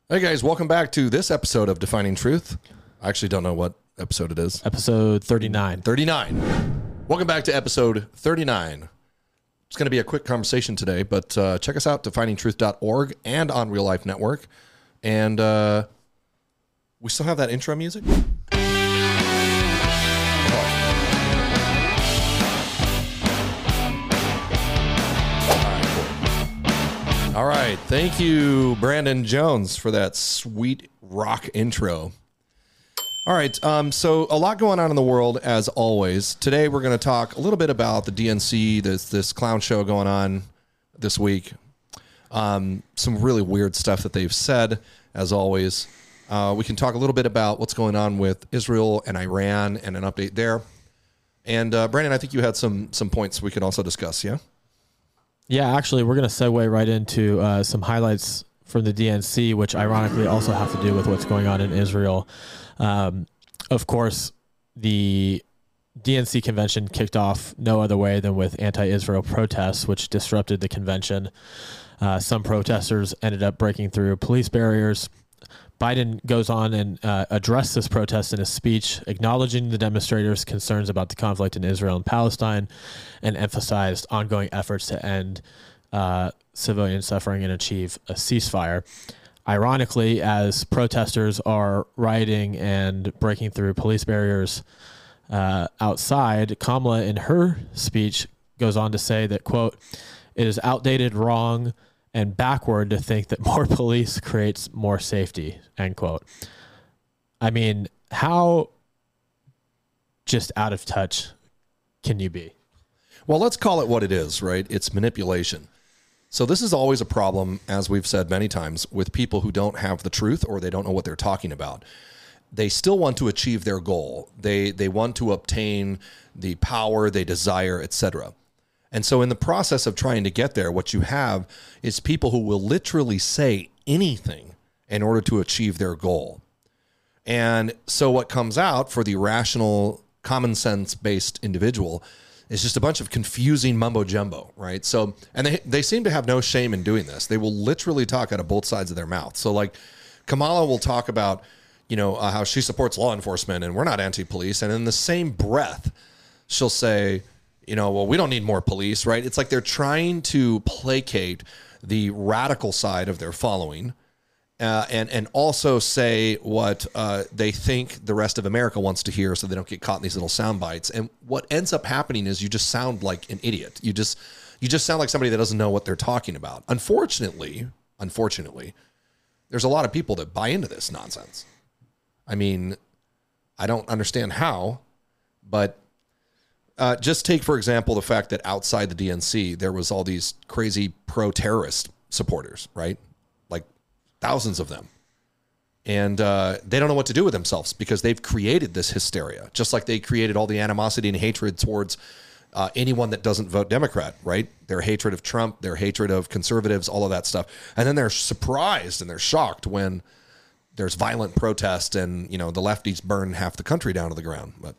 Hey guys, welcome back to this episode of Defining Truth. I actually don't know what episode it is. Episode 39. 39. Welcome back to episode 39. It's going to be a quick conversation today, but check us out, definingtruth.org and on Real Life Network. And we still have that intro music? All right. Thank you, Brandon Jones, for that sweet rock intro. All right. So a lot going on in the world, as always. Today, we're going to talk a little bit about the DNC, this clown show going on this week. Some really weird stuff that they've said, as always. We can talk a little bit about what's going on with Israel and Iran and an update there. And Brandon, I think you had some points we could also discuss, yeah? Yeah, actually, we're going to segue right into some highlights from the DNC, which ironically also have to do with what's going on in Israel. Of course, the DNC convention kicked off no other way than with anti-Israel protests, which disrupted the convention. Some protesters ended up breaking through police barriers. Biden goes on and addressed this protest in a speech, acknowledging the demonstrators' concerns about the conflict in Israel and Palestine, and emphasized ongoing efforts to end civilian suffering and achieve a ceasefire. Ironically, as protesters are rioting and breaking through police barriers outside, Kamala, in her speech, goes on to say that, quote, "It is outdated, wrong, and backward to think that more police creates more safety," end quote. I mean, how just out of touch can you be? Well, let's call it what it is, right? It's manipulation. So this is always a problem, as we've said many times, with people who don't have the truth or they don't know what they're talking about. They still want to achieve their goal. They want to obtain the power they desire, etc. And so in the process of trying to get there, what you have is people who will literally say anything in order to achieve their goal. And so what comes out for the rational, common sense based individual is just a bunch of confusing mumbo jumbo, right? So, and they seem to have no shame in doing this. They will literally talk out of both sides of their mouth. So like Kamala will talk about, how she supports law enforcement and we're not anti-police. And in the same breath, she'll say, well, we don't need more police, right? It's like they're trying to placate the radical side of their following and also say what they think the rest of America wants to hear so they don't get caught in these little sound bites. And what ends up happening is you just sound like an idiot. You just sound like somebody that doesn't know what they're talking about. Unfortunately, there's a lot of people that buy into this nonsense. I mean, I don't understand how, but just take, for example, the fact that outside the DNC, there was all these crazy pro-terrorist supporters, right? Like thousands of them. And they don't know what to do with themselves because they've created this hysteria, just like they created all the animosity and hatred towards anyone that doesn't vote Democrat, right? Their hatred of Trump, their hatred of conservatives, all of that stuff. And then they're surprised and they're shocked when there's violent protest and, the lefties burn half the country down to the ground. But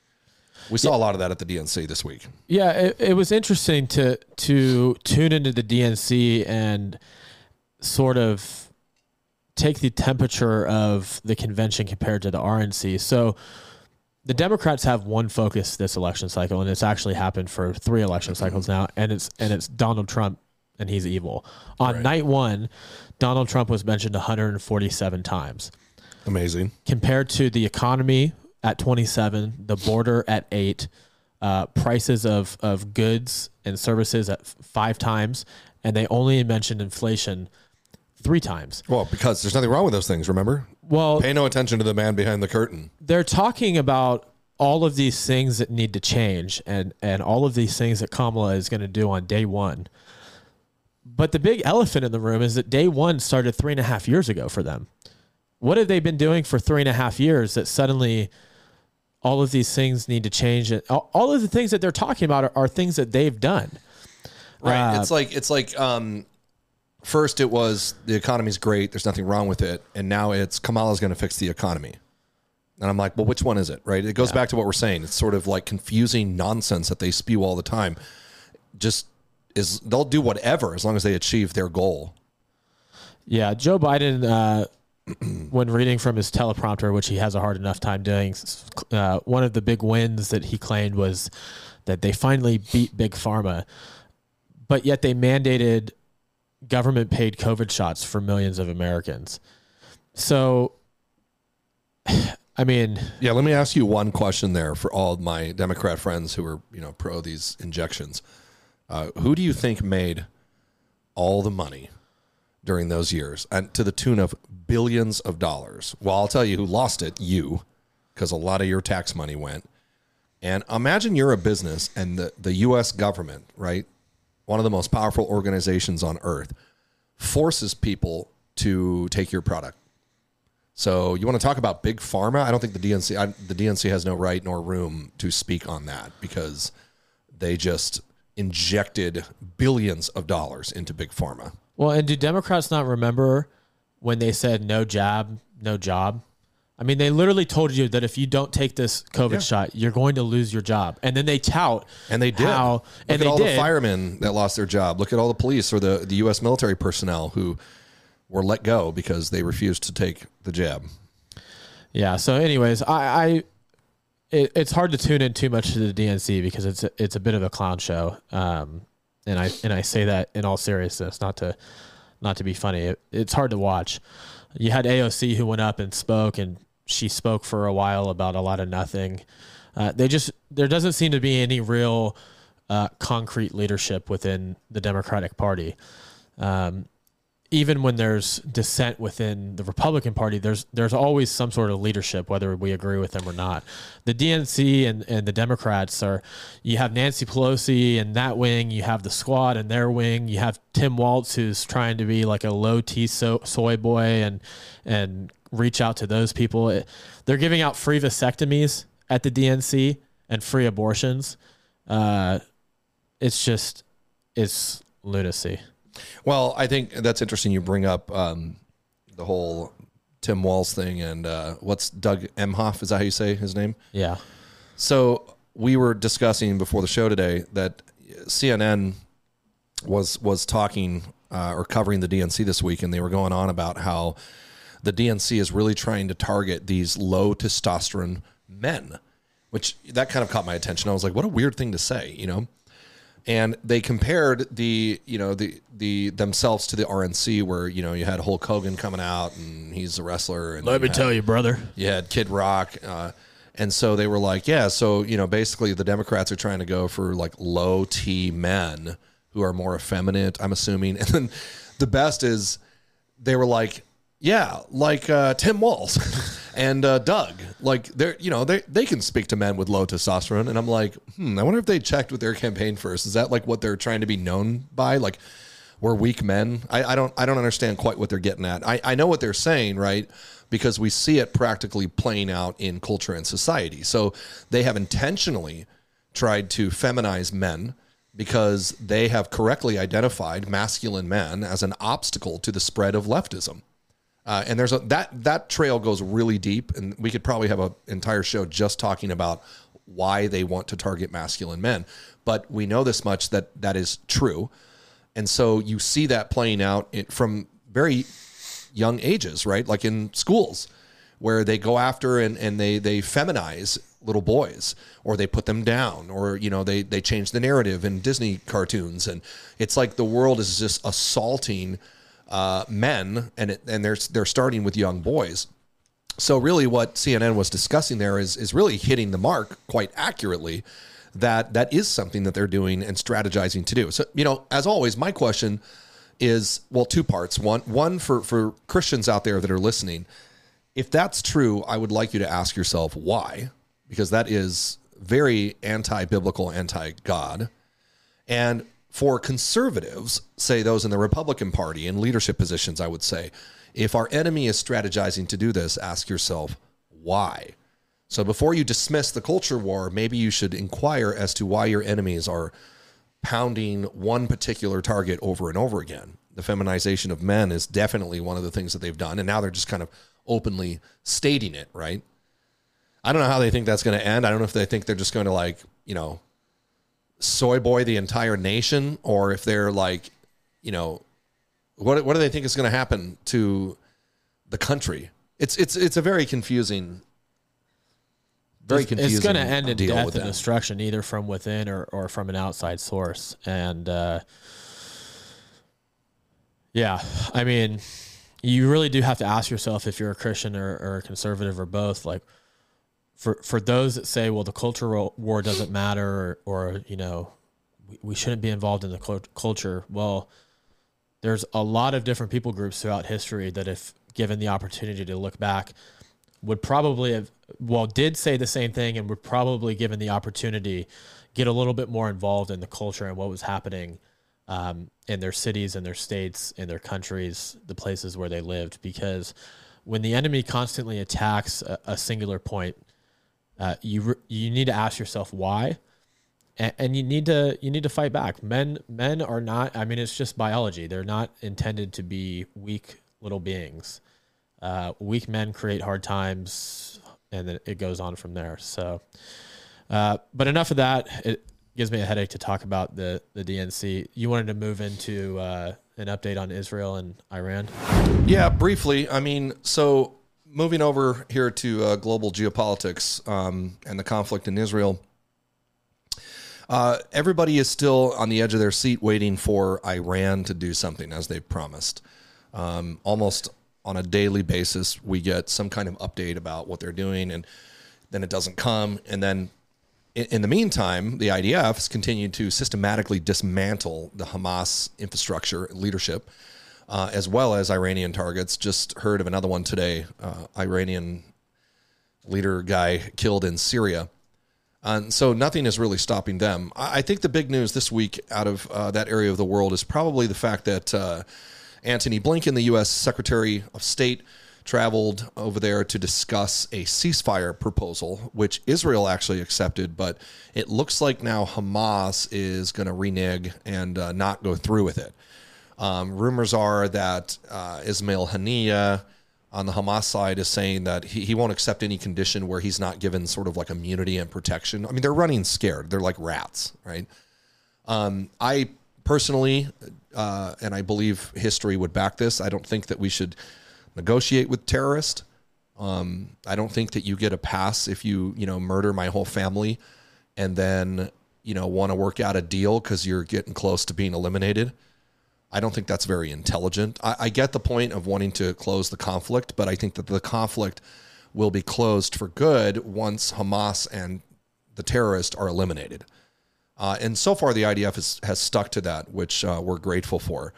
we saw a lot of that at the DNC this week. Yeah, it was interesting to tune into the DNC and sort of take the temperature of the convention compared to the RNC. So the Democrats have one focus this election cycle, and it's actually happened for 3 election cycles now, and it's Donald Trump, and he's evil. On night one, Donald Trump was mentioned 147 times. Amazing. Compared to the economy at 27, the border at 8, prices of goods and services at 5 times, and they only mentioned inflation 3 times. Well, because there's nothing wrong with those things, remember? Well, pay no attention to the man behind the curtain. They're talking about all of these things that need to change and all of these things that Kamala is going to do on day one. But the big elephant in the room is that day one started 3.5 years ago for them. What have they been doing for 3.5 years that suddenly all of these things need to change? And all of the things that they're talking about are things that they've done. Right. It's like first it was the economy's great. There's nothing wrong with it. And now it's Kamala's going to fix the economy. And I'm like, well, which one is it? Right. It goes back to what we're saying. It's sort of like confusing nonsense that they spew all the time. They'll do whatever as long as they achieve their goal. Yeah. Joe Biden when reading from his teleprompter, which he has a hard enough time doing, one of the big wins that he claimed was that they finally beat Big Pharma, but yet they mandated government-paid COVID shots for millions of Americans. So, I mean... Yeah, let me ask you one question there for all of my Democrat friends who are, pro these injections. Who do you think made all the money during those years, and to the tune of billions of dollars? Well, I'll tell you who lost it, because a lot of your tax money went. And imagine you're a business and the U.S. government, right, one of the most powerful organizations on earth, forces people to take your product. So you want to talk about Big Pharma? I don't think the DNC has no right nor room to speak on that, because they just injected billions of dollars into Big Pharma. Well, and do Democrats not remember when they said no jab, no job? I mean, they literally told you that if you don't take this COVID shot, you're going to lose your job. And then they tout. And they did. Look at all the firemen that lost their job. Look at all the police or the U.S. military personnel who were let go because they refused to take the jab. Yeah. So anyways, it's hard to tune in too much to the DNC because it's a bit of a clown show. And I say that in all seriousness, not to be funny. It's hard to watch. You had AOC who went up and spoke, and she spoke for a while about a lot of nothing. There doesn't seem to be any real concrete leadership within the Democratic Party. Even when there's dissent within the Republican Party, there's always some sort of leadership, whether we agree with them or not. The DNC and the Democrats you have Nancy Pelosi and that wing, you have the Squad and their wing, you have Tim Walz, who's trying to be like a low T soy boy and reach out to those people. They're giving out free vasectomies at the DNC and free abortions. It's lunacy. Well, I think that's interesting. You bring up the whole Tim Walz thing, and what's Doug Emhoff? Is that how you say his name? Yeah. So we were discussing before the show today that CNN was talking or covering the DNC this week, and they were going on about how the DNC is really trying to target these low testosterone men, which that kind of caught my attention. I was like, what a weird thing to say, And they compared the themselves to the RNC, where you had Hulk Hogan coming out and he's a wrestler. And let me tell you, brother, you had Kid Rock, and so they were like, so basically the Democrats are trying to go for like low T men who are more effeminate, I'm assuming. And then the best is they were like, Tim Walz and Doug, like they can speak to men with low testosterone. And I'm like, I wonder if they checked with their campaign first. Is that like what they're trying to be known by? Like, we're weak men. I don't understand quite what they're getting at. I know what they're saying, right? Because we see it practically playing out in culture and society. So they have intentionally tried to feminize men because they have correctly identified masculine men as an obstacle to the spread of leftism. And there's that trail goes really deep, and we could probably have an entire show just talking about why they want to target masculine men. But we know this much, that is true. And so you see that playing out from very young ages, right? Like in schools, where they go after and they feminize little boys, or they put them down, or they change the narrative in Disney cartoons. And it's like the world is just assaulting men, and they're starting with young boys. So really what CNN was discussing there is really hitting the mark quite accurately, that is something that they're doing and strategizing to do. So, as always, my question is, well, two parts. One for Christians out there that are listening, if that's true, I would like you to ask yourself why, because that is very anti-biblical, anti-God. And for conservatives, say those in the Republican Party in leadership positions, I would say, if our enemy is strategizing to do this, ask yourself why. So before you dismiss the culture war, maybe you should inquire as to why your enemies are pounding one particular target over and over again. The feminization of men is definitely one of the things that they've done, and now they're just kind of openly stating it, right? I don't know how they think that's going to end. I don't know if they think they're just going to soy boy the entire nation, or if they're like, what do they think is going to happen to the country. It's a very confusing. It's going to end in death and destruction, either from within or from an outside source. And yeah, I mean, you really do have to ask yourself if you're a Christian or a conservative or both. Like, for those that say, well, the cultural war doesn't matter, or you know, we shouldn't be involved in the culture. Well, there's a lot of different people groups throughout history that, if given the opportunity to look back, would probably have, did say the same thing, and would probably, given the opportunity, get a little bit more involved in the culture and what was happening in their cities and their states, in their countries, the places where they lived. Because when the enemy constantly attacks a singular point, you need to ask yourself why, and you need to fight back. Men are not. I mean, it's just biology. They're not intended to be weak little beings. Weak men create hard times, and then it goes on from there. So, but enough of that. It gives me a headache to talk about the DNC. You wanted to move into an update on Israel and Iran? Yeah, briefly. I mean, so moving over here to global geopolitics and the conflict in Israel. Everybody is still on the edge of their seat waiting for Iran to do something, as they've promised. Almost on a daily basis, we get some kind of update about what they're doing, and then it doesn't come. And then in the meantime, the IDF has continued to systematically dismantle the Hamas infrastructure and leadership, as well as Iranian targets. Just heard of another one today, Iranian leader guy killed in Syria. And so nothing is really stopping them. I think the big news this week out of that area of the world is probably the fact that Antony Blinken, the U.S. Secretary of State, traveled over there to discuss a ceasefire proposal, which Israel actually accepted, but it looks like now Hamas is going to renege and not go through with it. Rumors are that Ismail Haniyeh on the Hamas side is saying that he won't accept any condition where he's not given sort of like immunity and protection. I mean, they're running scared. They're like rats, right? I personally, and I believe history would back this, I don't think that we should negotiate with terrorists. I don't think that you get a pass if you murder my whole family and then, want to work out a deal because you're getting close to being eliminated. I don't think that's very intelligent. I get the point of wanting to close the conflict, but I think that the conflict will be closed for good once Hamas and the terrorists are eliminated. And so far, the IDF has stuck to that, which we're grateful for.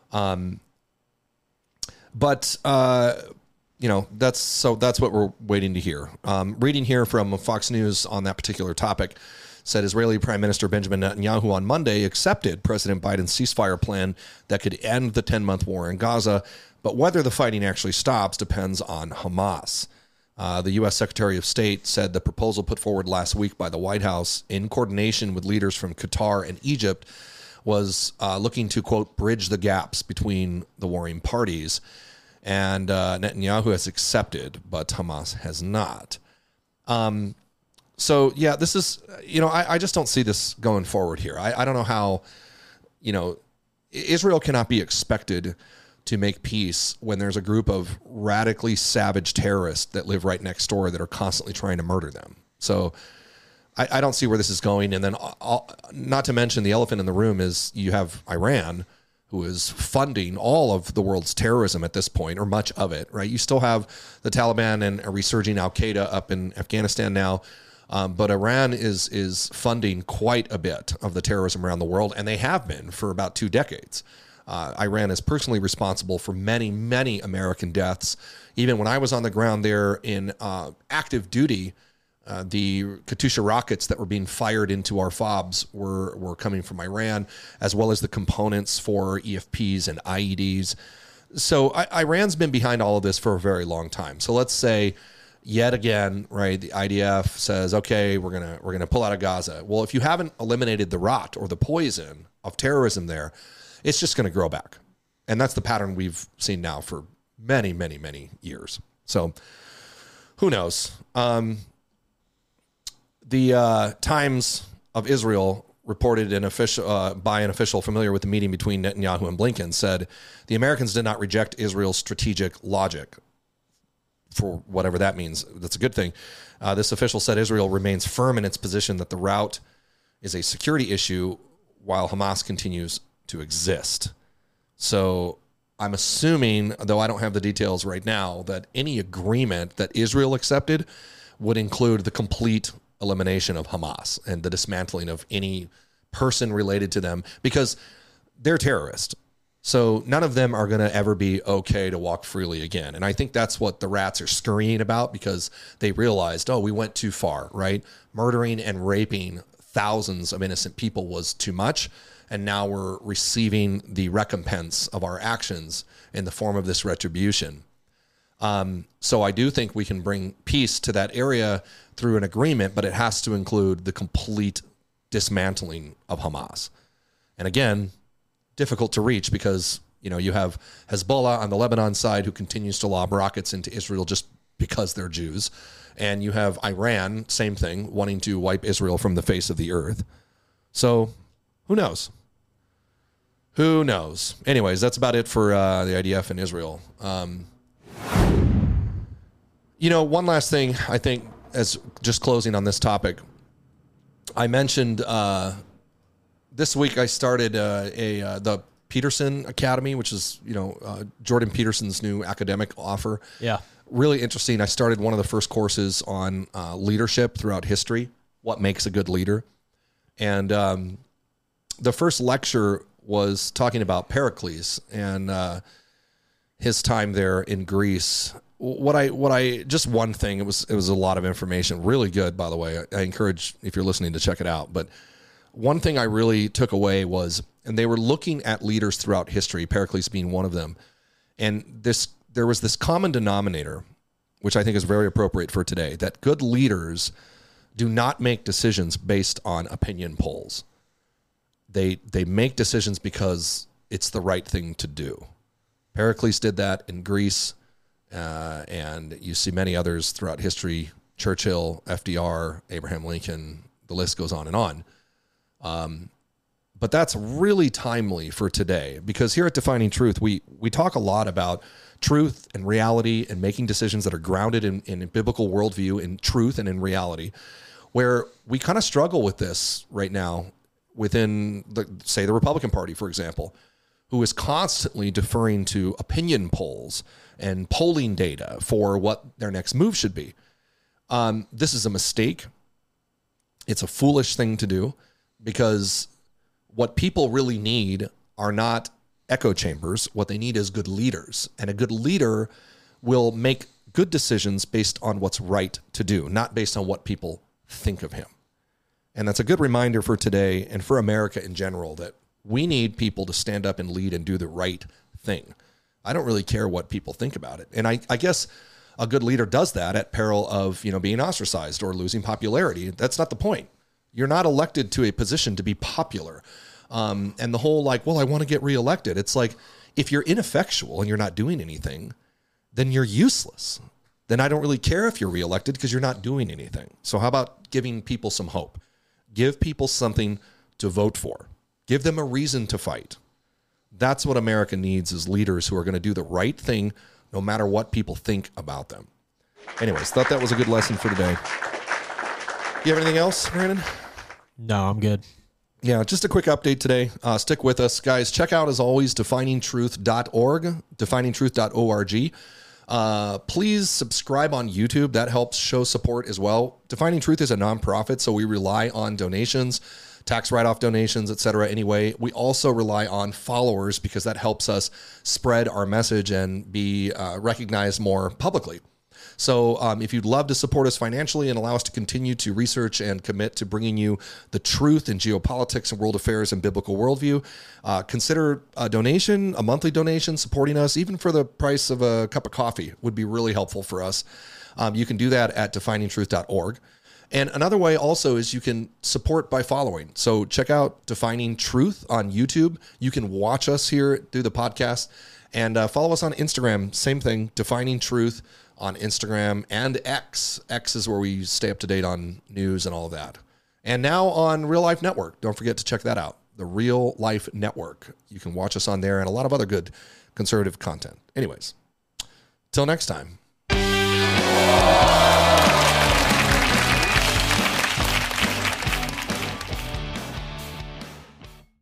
But that's what we're waiting to hear. Reading here from Fox News on that particular topic, said Israeli Prime Minister Benjamin Netanyahu on Monday accepted President Biden's ceasefire plan that could end the 10-month war in Gaza, but whether the fighting actually stops depends on Hamas. The U.S. Secretary of State said the proposal put forward last week by the White House in coordination with leaders from Qatar and Egypt was looking to, quote, bridge the gaps between the warring parties. And Netanyahu has accepted, but Hamas has not. So, yeah, this is, I just don't see this going forward here. I don't know how, Israel cannot be expected to make peace when there's a group of radically savage terrorists that live right next door that are constantly trying to murder them. So I don't see where this is going. And then not to mention the elephant in the room is you have Iran, who is funding all of the world's terrorism at this point, or much of it, right? You still have the Taliban and a resurging Al-Qaeda up in Afghanistan now. But Iran is funding quite a bit of the terrorism around the world, and they have been for about 2 decades. Iran is personally responsible for many, many American deaths. Even when I was on the ground there in active duty, the Katyusha rockets that were being fired into our FOBs were coming from Iran, as well as the components for EFPs and IEDs. So Iran's been behind all of this for a very long time. So let's say, yet again, right, the IDF says, okay, we're gonna pull out of Gaza. Well, if you haven't eliminated the rot or the poison of terrorism there, it's just going to grow back. And that's the pattern we've seen now for many, many, many years. So who knows? The Times of Israel reported by an official familiar with the meeting between Netanyahu and Blinken said the Americans did not reject Israel's strategic logic. for whatever that means. That's a good thing. This official said Israel remains firm in its position that the route is a security issue while Hamas continues to exist. So I'm assuming, though I don't have the details right now, that any agreement that Israel accepted would include the complete elimination of Hamas and the dismantling of any person related to them, because they're terrorists. So none of them are going to ever be okay to walk freely again. And I think that's what the rats are scurrying about, because they realized, we went too far, right? Murdering and raping thousands of innocent people was too much. And now we're receiving the recompense of our actions in the form of this retribution. So I do think we can bring peace to that area through an agreement, but it has to include the complete dismantling of Hamas. And again, difficult to reach because, you have Hezbollah on the Lebanon side who continues to lob rockets into Israel just because they're Jews. And you have Iran, same thing, wanting to wipe Israel from the face of the earth. So who knows? Who knows? Anyways, that's about it for the IDF in Israel. One last thing, I think, as just closing on this topic, I mentioned this week I started the Peterson Academy, which is, Jordan Peterson's new academic offer. Yeah. Really interesting. I started one of the first courses on leadership throughout history, what makes a good leader. And the first lecture was talking about Pericles and his time there in Greece. Just one thing, it was a lot of information, really good, by the way. I encourage, if you're listening, to check it out. But one thing I really took away was, and they were looking at leaders throughout history, Pericles being one of them. And there was this common denominator, which I think is very appropriate for today, that good leaders do not make decisions based on opinion polls. They make decisions because it's the right thing to do. Pericles did that in Greece, and you see many others throughout history, Churchill, FDR, Abraham Lincoln, the list goes on and on. But that's really timely for today, because here at Defining Truth, we talk a lot about truth and reality and making decisions that are grounded in a biblical worldview, in truth and in reality, where we kind of struggle with this right now within, the Republican Party, for example, who is constantly deferring to opinion polls and polling data for what their next move should be. This is a mistake. It's a foolish thing to do, because what people really need are not echo chambers. What they need is good leaders. And a good leader will make good decisions based on what's right to do, not based on what people think of him. And that's a good reminder for today and for America in general, that we need people to stand up and lead and do the right thing. I don't really care what people think about it. And I guess a good leader does that at peril of, being ostracized or losing popularity. That's not the point. You're not elected to a position to be popular. And the whole I want to get reelected. It's like, if you're ineffectual and you're not doing anything, then you're useless. Then I don't really care if you're reelected, because you're not doing anything. So how about giving people some hope? Give people something to vote for. Give them a reason to fight. That's what America needs, is leaders who are going to do the right thing no matter what people think about them. Anyways, thought that was a good lesson for today. You have anything else, Brandon? No, I'm good. Yeah, just a quick update today. Stick with us, guys. Check out, as always, definingtruth.org, definingtruth.org. Please subscribe on YouTube. That helps show support as well. Defining Truth is a nonprofit, so we rely on donations, tax write-off donations, etc. Anyway, we also rely on followers, because that helps us spread our message and be recognized more publicly. So if you'd love to support us financially and allow us to continue to research and commit to bringing you the truth in geopolitics and world affairs and biblical worldview, consider a donation, a monthly donation, supporting us, even for the price of a cup of coffee, would be really helpful for us. You can do that at definingtruth.org. And another way also is you can support by following. So check out Defining Truth on YouTube. You can watch us here through the podcast, and follow us on Instagram. Same thing, Defining Truth on Instagram and X. X is where we stay up to date on news and all of that. And now on Real Life Network. Don't forget to check that out. The Real Life Network. You can watch us on there, and a lot of other good conservative content. Anyways, till next time. Bye.